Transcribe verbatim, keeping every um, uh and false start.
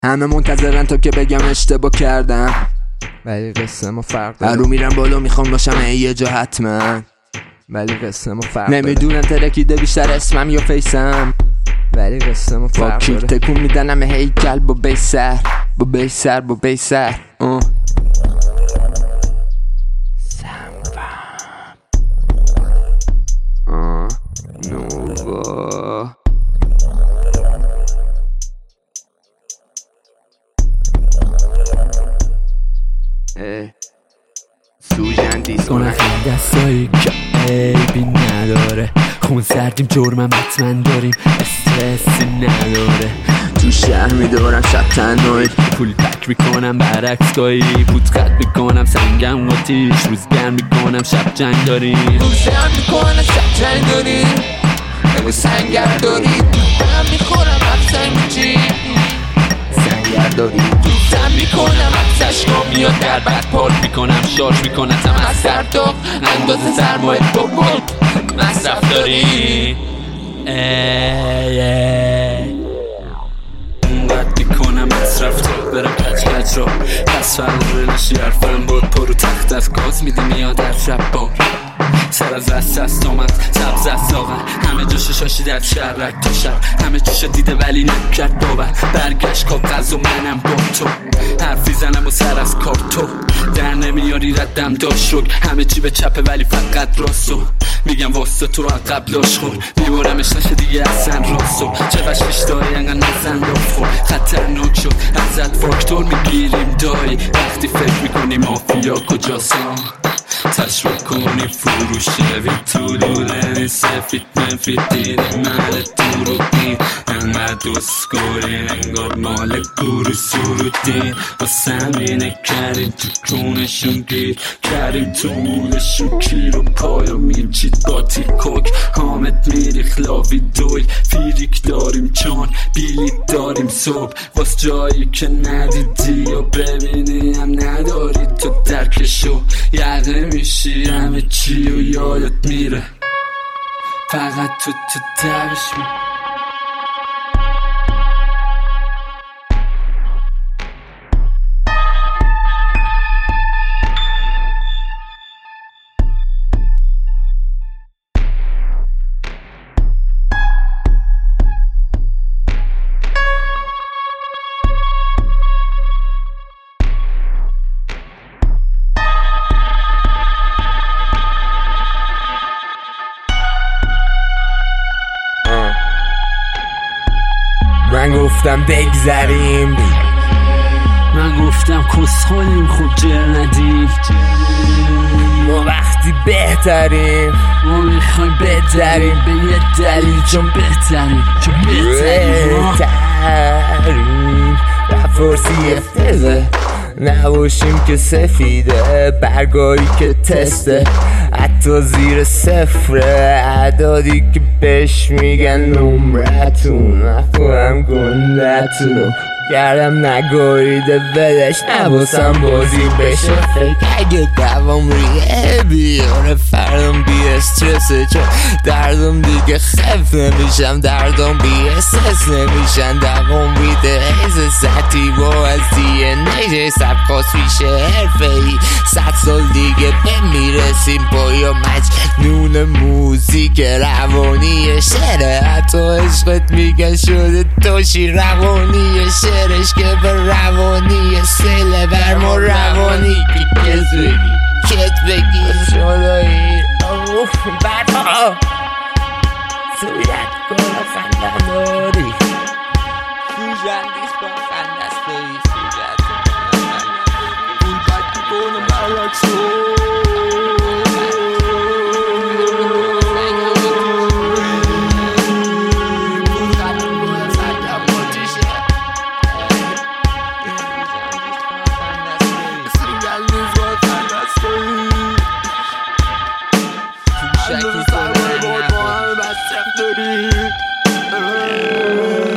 همه منتظرن تا که بگم اشتباه کردم، ولی قصه ما فرق داره. رو میرم بالا میخوام باشم یه جا حتما، ولی قصه ما فرق داره. نمیدونم ترکیده بیشتر اسمم یا فیسم، ولی قصه ما فرق داره. با کیک تکون میدنم هیکل با بیسر با بیسر با بیسر آه آه نووا سوژن دیسکونه خیلی دستایی که عیبی نداره، خون سردیم جرمم حتما داریم استرسی نداره. تو شهر میدارم شب تنهایی، پول پک میکنم برعکس گاهی، بود قد میکنم سنگم آتیش، روز گرم میکنم شب جنگ داریم. روز گرم میکنم شب جنگ داریم، بگو سنگر داریم. هم میخورم هم سنگ چی سنگر داریم. دوستم میکنم از تشکا میاد در بد پال میکنم شارژ میکنم تم از در داغ اندازه سرمایه با بود مصرف داری. اونقدر میکنم مصرف تا برم کچ کچ را پس فرماره نشی حرفم بود پرو تخت از گاز میدی میاد در شب بار سر از دست دست آمد سبز از ساغر همه جوش شاشی در شرک تا شب همه جوش دیده ولی نکرد باور برگشت کاغذ و منم با تو حرفی زنم و سر از کارتو در نمیاری ردم داشت رک همه چی به چپه ولی فقط راستو میگم واسه تو رو قبل آشخور میبارمش نشه دیگه اصلا راستو چقدر شیش داری انقدر نزن دافور خطرناک شد ازت فاکتور میگیریم دایی وقتی فکر میکنی مافیا کجاست تشویق کنی فروش شوی تو دولنی سفید منفید دیده مال تو رو دید انقدر دوست کنی انگار مال گروه سرودین و سمینه کردیم تو کونشون گیر کردیم تو مولشون کیر و پایا میرچید با تیکوک حامد میری خلاوی دوی فیریک داریم چون بیلیت داریم صبح واس جایی که ندیدی یا ببینی هم نداری تو درکشو یقه میشی همه چی و یادت میره فقط تو تو تبش می من گفتم بگذریم، من گفتم کسخالیم خود جر ندیم، ما وقتی بهتریم ما میخوایم بهتریم به یه دلیل چون بهتریم چون بهتریم بهتریم و فرسی افتزه نباشیم که سفیده برگایی که تسته حتی زیر صفره اعدادی که بهش میگن نمرتون نخورم گندتونو کردم نگاریده بدش نباسم بازی بشه فکر اگه دوام ریه بیاره فردم بی استرسه چون دردم دیگه خف نمیشم دردم بی استرس نمیشن دوام بیده ایز سطی با از دیه نیشه سب خواست پیشه حرفه ای صد سال دیگه بمیرسیم با یا مجنون موزیک روانی شعره حتی عشقت میگن شده توشی روانی شعرش که به روانی سله بر ما روانی که کس بگی کت بگی شدایی اوف بدها سویت کنه خندم داری سوژن دیس با خندست داری سوژت پول بد کنم برکسو Shake it,